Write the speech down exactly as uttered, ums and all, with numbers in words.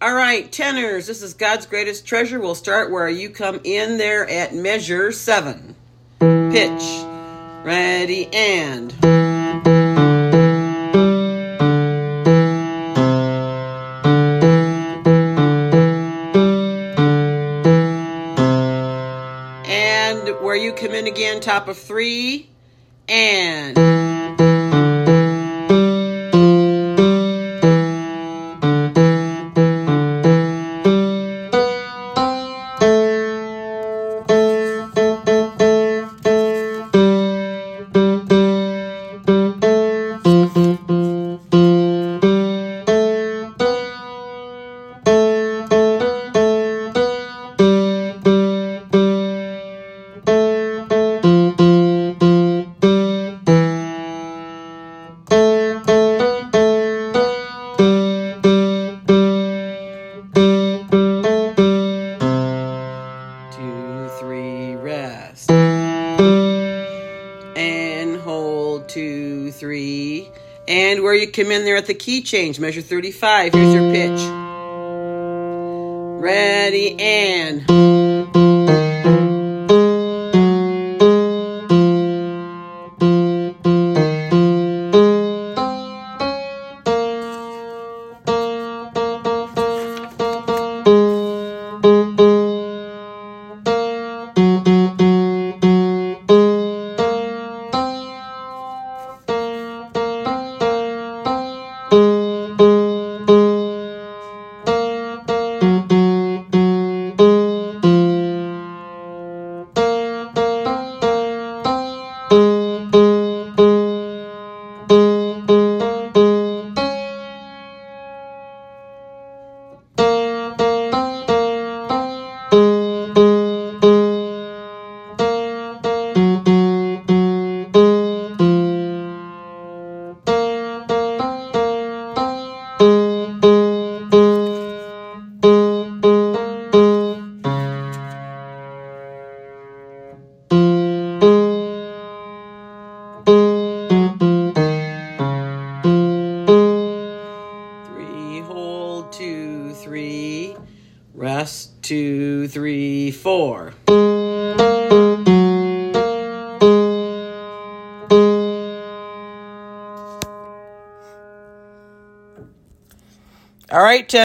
All right, tenors, this is God's Greatest Treasure. We'll start where you come in there at measure seven. Pitch. Ready, and... And where you come in again, top of three, and... Two, three, rest. And hold, two, three. And where you come in there at the key change, measure thirty-five. Here's your pitch. Ready, and... Hold, two, three, rest, two, three, four. All right, Ted.